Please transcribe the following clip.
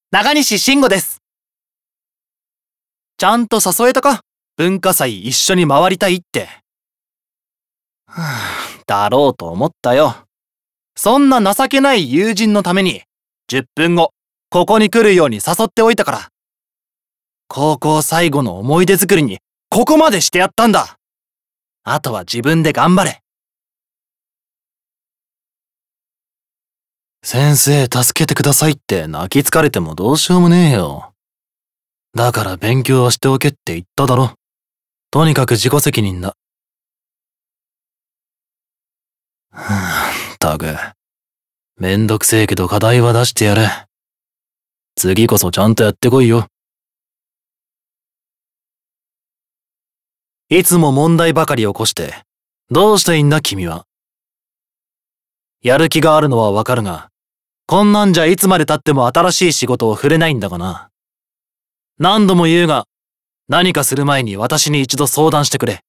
中西慎吾です。ちゃんと誘えたか？文化祭一緒に回りたいって。だろうと思ったよ。そんな情けない友人のために、10分後、ここに来るように誘っておいたから。高校最後の思い出作りに、ここまでしてやったんだ。あとは自分で頑張れ。先生助けてくださいって泣きつかれてもどうしようもねえよ。だから勉強はしておけって言っただろ。とにかく自己責任だ。ったく。めんどくせえけど課題は出してやれ。次こそちゃんとやってこいよ。いつも問題ばかり起こして、どうしたいんだ君は。やる気があるのはわかるが、こんなんじゃいつまで経っても新しい仕事を触れないんだがな。何度も言うが、何かする前に私に一度相談してくれ。